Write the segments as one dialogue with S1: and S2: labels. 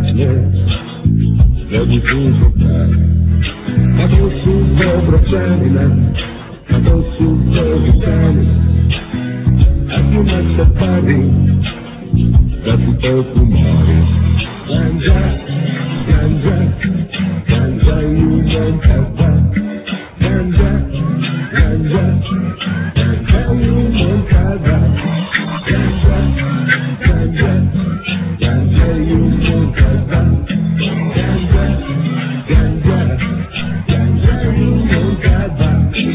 S1: ostatnie robi dużo tak. Na głosu wyobrażenia, na głosu wyobrażenia, a tu na safari, razu to humory. Ganja, ganja, ganja i umonkada. Ganja, ganja, ganja i umonkada. Ganja, ganja, ganja i umonkada. Ganja, ganja, ganja i umonkada.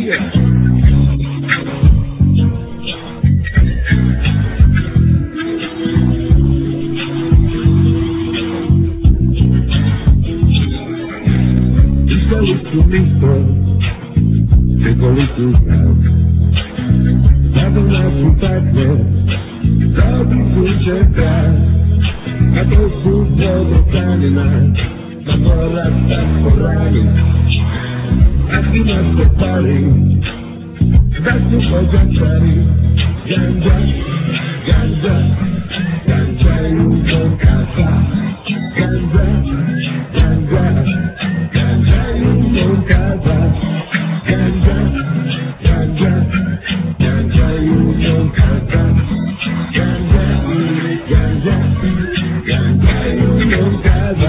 S1: Listo, tylko listu znał. Zaczął nas upadnie, robi kurczę brak. Na to słówko dostanie nas, na porad tak porani. A gdy nas podpali, zacznie podziaczali. Ganja, ganja, ganja i umonkada. Ganja, ganja, ganja i umonkada. Ganja, ganja, ganja i umonkada. Ganja, ganja, ganja i umonkada.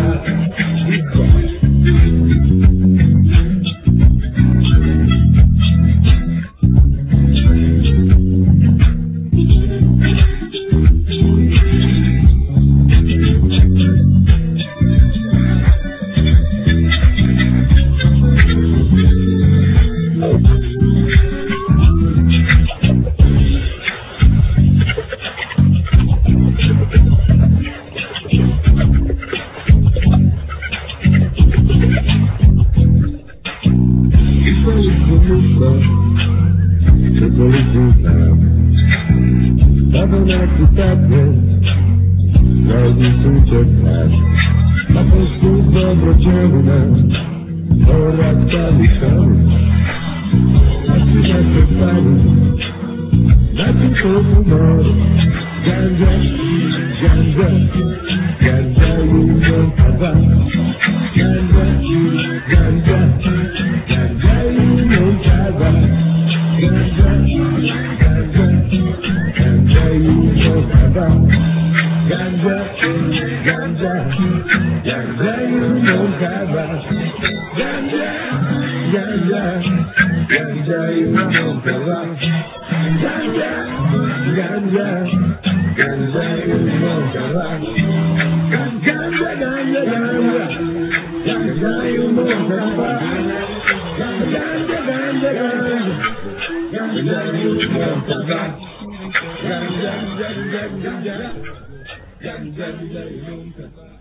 S1: Dawał nas upadnie, robi kurczę brak. Na prostu dobrodziejny nas, porad palichamy. A ty nas podpali, na tym to humory. Ganja, ganja, ganja i umonkada. Ganja, ganja, ganja i umonkada. Ganja, ganja, ganja i umonkada. Ganja, ganja, ganja i umonkada. Ganja, ganja, ganja i umonkada. Ganja, ganja, ganja i umonkada. Ganja, ganja, ganja, ganja i umonkada. Ganja, ganja, ganja. Ganja i umonkada. Ganja, ganja, ganja, ganja i umonkada.